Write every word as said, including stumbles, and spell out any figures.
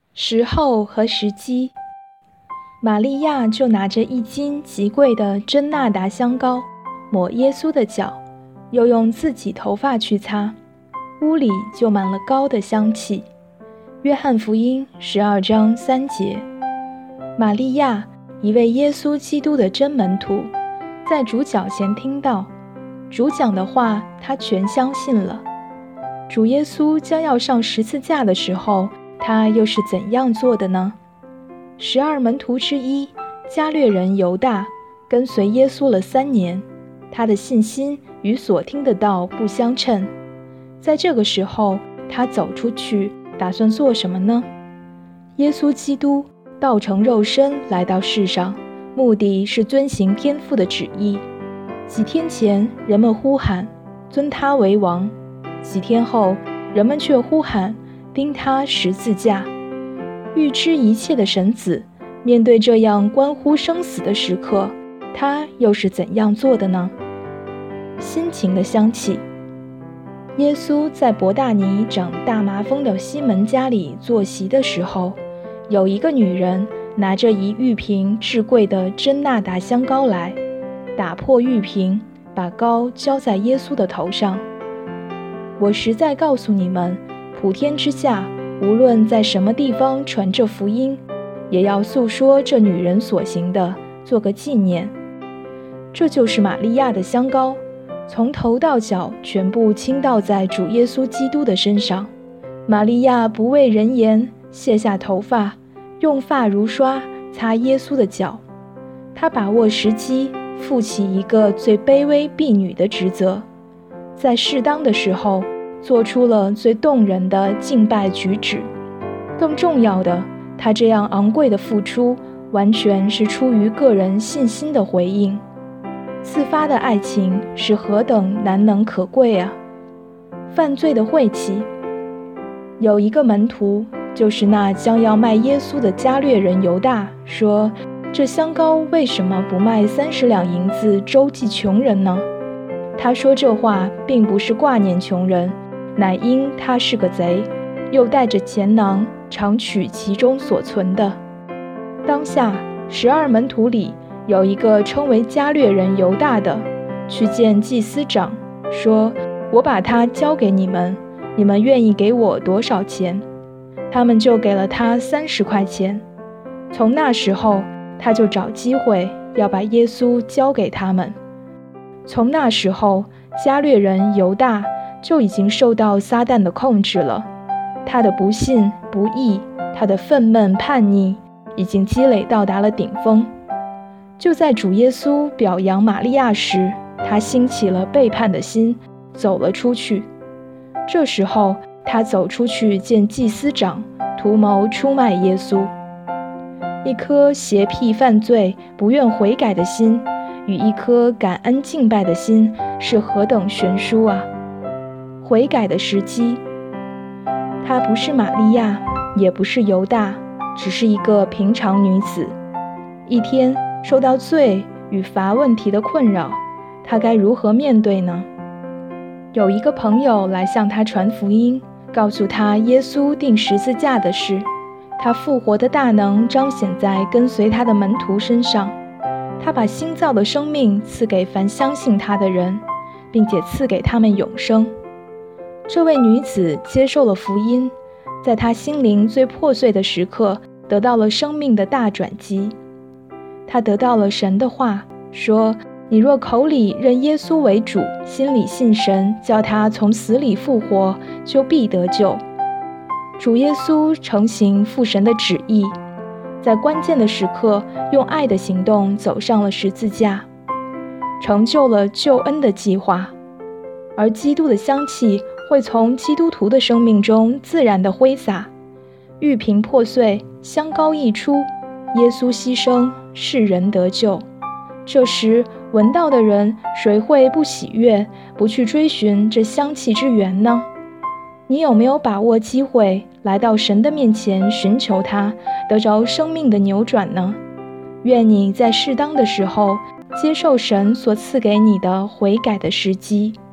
时候和时机，玛利亚就拿着一斤极贵的真纳达香膏，抹耶稣的脚，又用自己头发去擦，屋里就满了膏的香气。约翰福音十二章三节。玛利亚，一位耶稣基督的真门徒，在主脚前听到主讲的话，他全相信了。主耶稣将要上十字架的时候，他又是怎样做的呢？十二门徒之一加略人犹大跟随耶稣了三年，他的信心与所听的道不相称。在这个时候，他走出去，打算做什么呢？耶稣基督道成肉身来到世上，目的是遵行天父的旨意。几天前，人们呼喊尊他为王；几天后，人们却呼喊钉他十字架。预知一切的神子，面对这样关乎生死的时刻，他又是怎样做的呢？辛勤的香气。耶稣在伯大尼长大麻风的西门家里坐席的时候，有一个女人拿着一玉瓶至贵的真纳达香膏来，打破玉瓶，把膏浇在耶稣的头上。我实在告诉你们，普天之下，无论在什么地方传这福音，也要诉说这女人所行的，做个纪念。这就是玛利亚的香膏，从头到脚全部倾倒在主耶稣基督的身上。玛利亚不畏人言，卸下头发，用发如刷擦耶稣的脚。她把握时机，负起一个最卑微婢女的职责，在适当的时候做出了最动人的敬拜举止。更重要的，她这样昂贵的付出，完全是出于个人信心的回应。自发的爱情是何等难能可贵啊！犯罪的晦气。有一个门徒，就是那将要卖耶稣的加略人犹大，说：这香膏为什么不卖三十两银子周济穷人呢？他说这话并不是挂念穷人，乃因他是个贼，又带着钱囊，常取其中所存的。当下十二门徒里有一个称为加略人犹大的，去见祭司长，说：我把他交给你们，你们愿意给我多少钱？他们就给了他三十块钱。从那时候，他就找机会要把耶稣交给他们。从那时候，加略人犹大就已经受到撒旦的控制了。他的不信不义，他的愤懑叛逆，已经积累到达了顶峰。就在主耶稣表扬玛利亚时，他兴起了背叛的心，走了出去。这时候，他走出去见祭司长，图谋出卖耶稣。一颗邪僻犯罪、不愿悔改的心，与一颗感恩敬拜的心，是何等悬殊啊！悔改的时机，她不是玛利亚，也不是犹大，只是一个平常女子。一天受到罪与罚问题的困扰，她该如何面对呢？有一个朋友来向她传福音，告诉她耶稣钉十字架的事，他复活的大能彰显在跟随他的门徒身上。他把新造的生命赐给凡相信他的人，并且赐给他们永生。这位女子接受了福音，在她心灵最破碎的时刻，得到了生命的大转机。她得到了神的话，说：你若口里认耶稣为主，心里信神，叫他从死里复活，就必得救。主耶稣承行父神的旨意，在关键的时刻用爱的行动走上了十字架，成就了救恩的计划。而基督的香气会从基督徒的生命中自然地挥洒，玉瓶破碎，香膏溢出，耶稣牺牲，世人得救。这时闻到的人，谁会不喜悦，不去追寻这香气之源呢？你有没有把握机会来到神的面前寻求他，得着生命的扭转呢？愿你在适当的时候接受神所赐给你的悔改的时机。